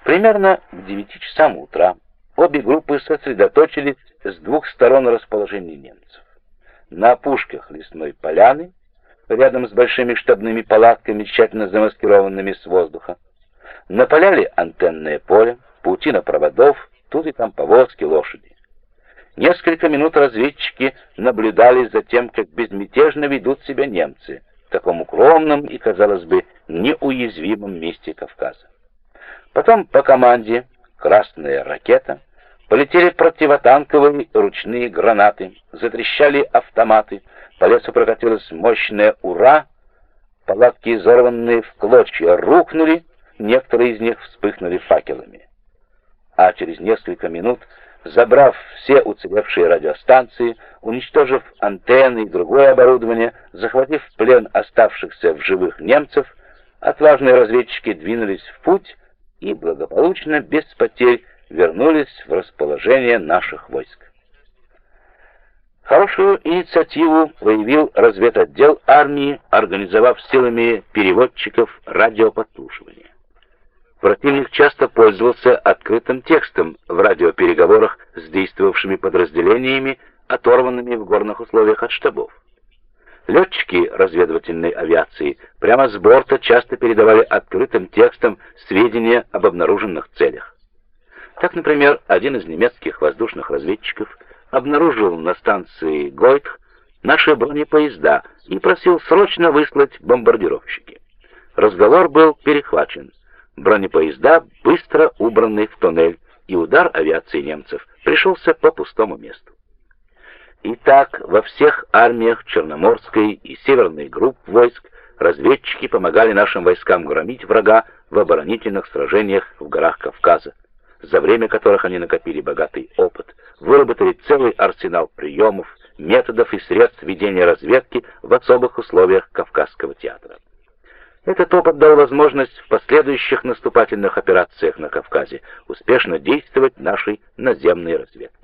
Примерно к 9 часам утра обе группы сосредоточились с двух сторон расположения немцев. На опушках лесной поляны, рядом с большими штабными палатками, тщательно замаскированными с воздуха, напаляли антенное поле, паутина проводов, тут и там повозки, лошади. Несколько минут разведчики наблюдали за тем, как безмятежно ведут себя немцы в таком укромном и, казалось бы, неуязвимом месте Кавказа. Потом по команде «Красная ракета» полетели противотанковые ручные гранаты, затрещали автоматы, по лесу прокатилось мощное «Ура!», палатки, изорванные в клочья, рухнули, некоторые из них вспыхнули факелами. А через несколько минут, забрав все уцелевшие радиостанции, уничтожив антенны и другое оборудование, захватив в плен оставшихся в живых немцев, отважные разведчики двинулись в путь и благополучно, без потерь, вернулись в расположение наших войск. Хорошую инициативу проявил разведотдел армии, организовав силами переводчиков радиоподслушивание. Противник часто пользовался открытым текстом в радиопереговорах с действовавшими подразделениями, оторванными в горных условиях от штабов. Летчики разведывательной авиации прямо с борта часто передавали открытым текстом сведения об обнаруженных целях. Так, например, один из немецких воздушных разведчиков обнаружил на станции Гойтх наши бронепоезда и просил срочно выслать бомбардировщики. Разговор был перехвачен. Бронепоезда быстро убраны в туннель, и удар авиации немцев пришелся по пустому месту. Итак, во всех армиях Черноморской и Северной групп войск разведчики помогали нашим войскам громить врага в оборонительных сражениях в горах Кавказа, за время которых они накопили богатый опыт, выработали целый арсенал приемов, методов и средств ведения разведки в особых условиях Кавказского театра. Этот опыт дал возможность в последующих наступательных операциях на Кавказе успешно действовать нашей наземной разведке.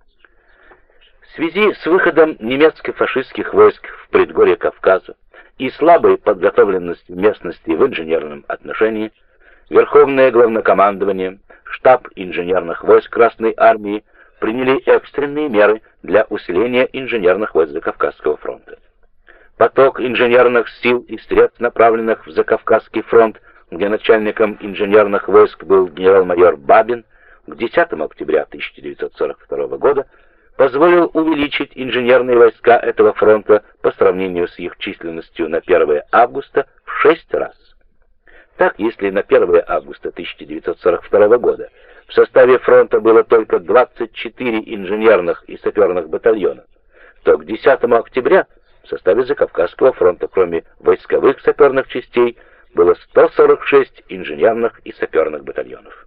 В связи с выходом немецко-фашистских войск в предгорье Кавказа и слабой подготовленностью местности в инженерном отношении, Верховное главнокомандование, штаб инженерных войск Красной армии приняли экстренные меры для усиления инженерных войск Закавказского фронта. Поток инженерных сил и средств, направленных в Закавказский фронт, где начальником инженерных войск был генерал-майор Бабин, к 10 октября 1942 года позволил увеличить инженерные войска этого фронта по сравнению с их численностью на 1 августа в 6 раз. Так, если на 1 августа 1942 года в составе фронта было только 24 инженерных и саперных батальона, то к 10 октября в составе Закавказского фронта, кроме войсковых саперных частей, было 146 инженерных и саперных батальонов.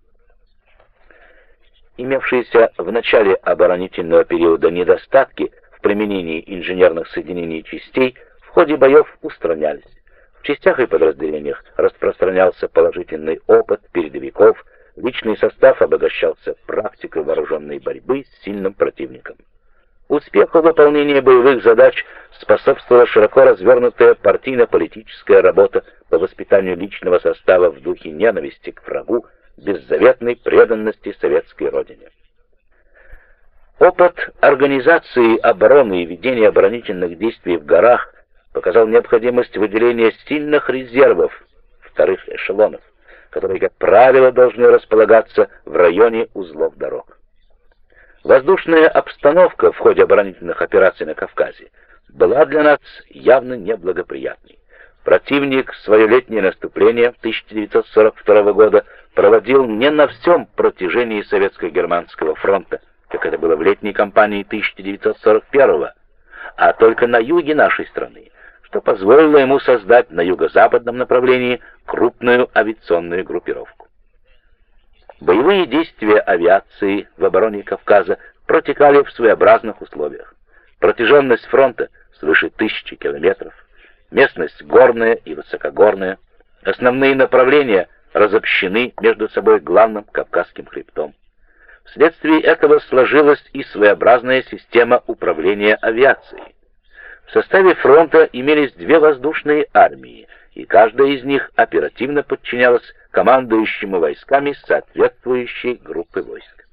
Имевшиеся в начале оборонительного периода недостатки в применении инженерных соединений и частей в ходе боев устранялись. В частях и подразделениях распространялся положительный опыт передовиков, личный состав обогащался практикой вооруженной борьбы с сильным противником. Успеху выполнения боевых задач способствовала широко развернутая партийно-политическая работа по воспитанию личного состава в духе ненависти к врагу, беззаветной преданности советской родине. Опыт организации обороны и ведения оборонительных действий в горах показал необходимость выделения сильных резервов вторых эшелонов, которые, как правило, должны располагаться в районе узлов дорог. Воздушная обстановка в ходе оборонительных операций на Кавказе была для нас явно неблагоприятной. Противник свое летнее наступление 1942 года проводил не на всем протяжении Советско-Германского фронта, как это было в летней кампании 1941, а только на юге нашей страны, что позволило ему создать на юго-западном направлении крупную авиационную группировку. Боевые действия авиации в обороне Кавказа протекали в своеобразных условиях. Протяженность фронта свыше 1000 километров, местность горная и высокогорная, основные направления разобщены между собой главным Кавказским хребтом. Вследствие этого сложилась и своеобразная система управления авиацией. В составе фронта имелись две воздушные армии, и каждая из них оперативно подчинялась командующему войсками соответствующей группы войск.